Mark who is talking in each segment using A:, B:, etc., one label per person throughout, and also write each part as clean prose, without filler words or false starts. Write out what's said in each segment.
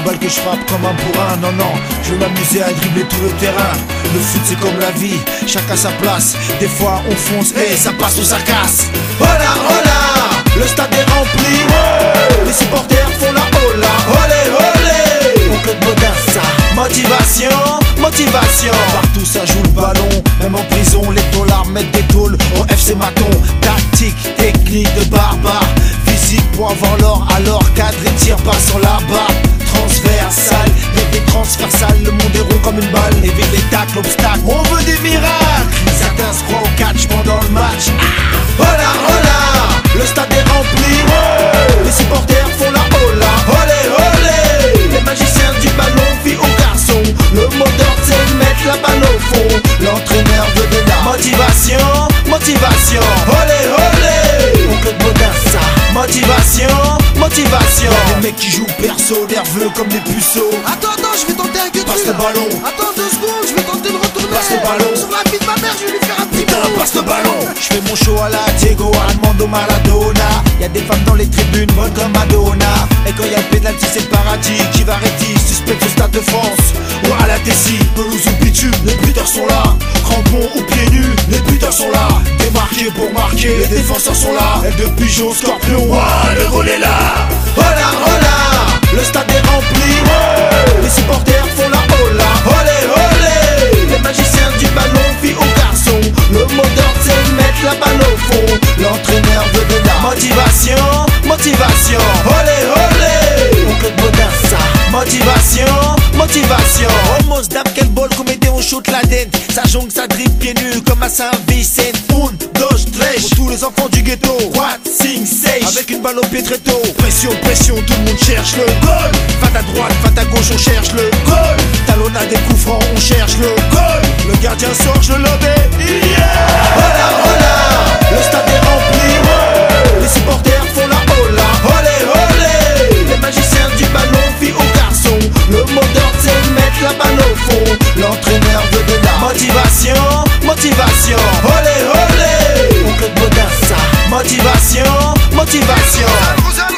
A: balles que je frappe comme un bourrin. Non, non, je veux m'amuser à dribbler tout le terrain. Le foot c'est comme la vie, chacun sa place. Des fois on fonce et ça passe ou ça casse. Hola, hola, le stade est rempli. Les supporters font la hola. Olé, olé, mon club moderne ça. Motivation, motivation. Partout ça joue le ballon, même en prison les dollars mettent des tôles au FC Maton. Tactique, technique de barbare, physique pour avoir l'or. Alors cadre et tire pas sur la barre. Transversal, les transferts sales, le monde est rond comme une balle. Évite les tacles, obstacles, on veut des miracles. Certains se croient au catch pendant le match. Hola, hola, le stade est rempli. Les supporters font la hola. Olé, olé, les magiciens du ballon, filles ou garçons. Le mot d'ordre c'est mettre la balle au fond. L'entraîneur veut de la motivation, motivation. Olé, olé, on peut moderne ça. Motivation, motivation. Y'a des mecs qui jouent perso, nerveux comme des puceaux.
B: Attends, je vais tenter un que
A: passe le ballon.
B: Attends 2 secondes, je vais tenter de retourner.
A: Passe le ballon.
B: Sur la vie de ma mère, je vais lui faire un petit
A: Putain, passe le ballon. Je fais mon show à la Diego Armando Maradona. Y'a des femmes dans les tribunes, bonnes comme Madonna. Et quand y'a le pénalty, c'est le paradis. Qui va arrêter, suspect au Stade de France ou à la Tessie, pelouse ou bitume, les buteurs sont là. Crampons ou pieds nus, les buteurs sont là. Démarqués pour marquer, les défenseurs sont là. Aile de pigeon, scorpion, ouah, le goal est là. Hola, hola, le stade est rempli. Les supporters font la hola. Olé, olé, les magiciens du ballon, filles ou garçons. Le mot d'ordre c'est mettre la balle au fond. L'entraîneur veut de la motivation, motivation. Olé, olé, on peut moderne ça. Motivation, motivation. Almost dame quel bol, comédie on shoot la dent. Ça jongle, ça dribble pieds nus comme à Saint-Vicent. Un, dos, tres, pour tous les enfants du ghetto. 4, 5, 6, avec une balle au pied très tôt. Pression, pression, tout le monde cherche le goal. Fat à droite, fat à gauche, on cherche le goal. Talonnade des coups francs, on cherche le goal. Le gardien sort, je le lobais, yeah. Hola, hola, le stade est rempli. Les supporters font la hola. Olé, olé, les magiciens du ballon, filles ou garçons. Le mot d'ordre c'est mettre la balle au fond. L'entraîneur veut de la motivation, motivation. Olé, olé, on peut moderne ça. Motivation, motivation.
B: Rosal,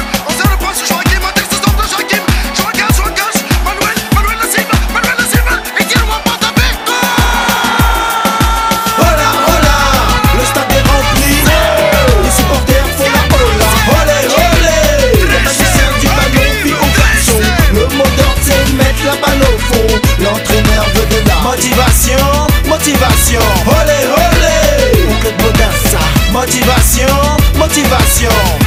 B: le passe, Joachim, un texte de Joachim. Joachim, Manuel la cible, et qui envoie pas taper.
A: Hola, hola, le stade est rempli. Les supporters font la hola. Olé, olé, les magiciens du ballon, filles ou garçons. Le mot d'ordre c'est mettre la balle au fond. L'entraîneur veut de la motivation, motivation. Olé, olé, on peut moderne ça. Motivation, motivation.